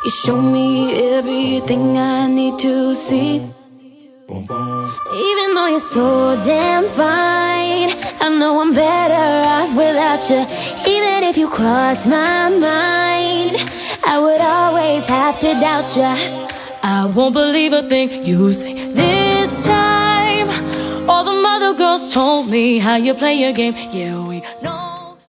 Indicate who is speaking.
Speaker 1: You show me everything I need to see. Even though you're so damn fine, I know I'm better off without you. Even if you cross my mind, I would always have to doubt you. I won't believe a thing you say this time. All the mother girls told me how you play your game. Yeah,